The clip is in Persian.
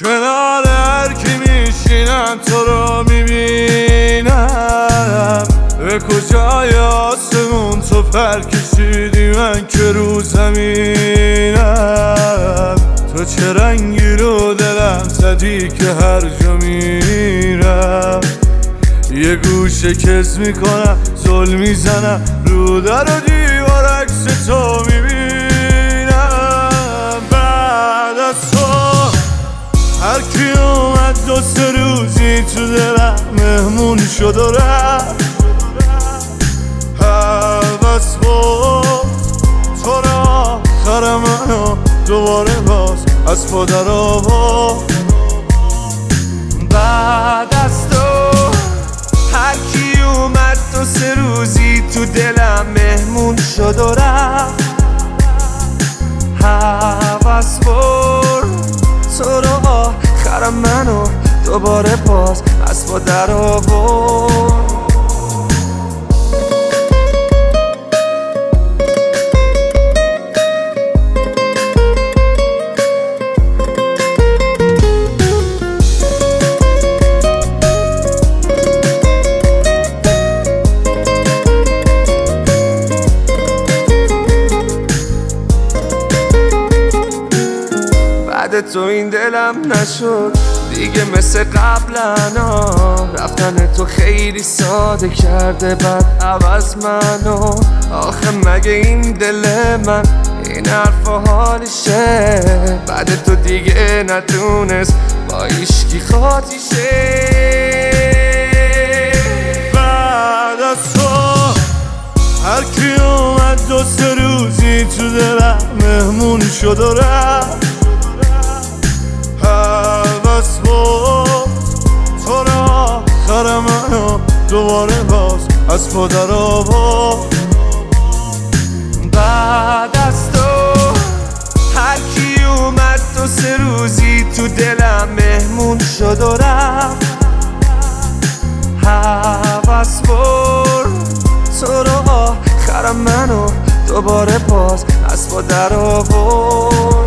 کنار هر کی میشینم تو رو میبینم. به کجای آسمون تو پر کشیدی من که رو زمینم. تو چه رنگی رو دلم زدی که هر جا میرم یه گوشه کز میکنم زل میزنم رو در و دیوار عکس تو میبینم. بعد از تو هر کی اومد 2-3 روزی تو دلم مهمون شد و رفت. هوس بود تو را آخر منو دوباره باز از پا در آورد. بعد از تو هر کی اومد 2-3 روزی تو دلم مهمون شد و رفت. هوس برد تو رو آخر منو دوباره باز از پا در آورد. بعد تو این دلم نشد دیگه مثل قبلنا. رفتن تو خیلی ساده کرده بعد عوض منو. آخه مگه این دل من این حرف و حالشه؟ بعد تو دیگه نتونست با ایشکی خاطیشه. بعد از تو هر کی اومد 2-3 روزی تو دلم مهمون شد و رفت. هوس بود تو را آخر منو دوباره باز از پا در آورد. بعد از تو هر کی اومد 2-3 روزی تو دلم مهمون شد و رفت. هوس برد تو را آخر منو دوباره باز از پا در آورد.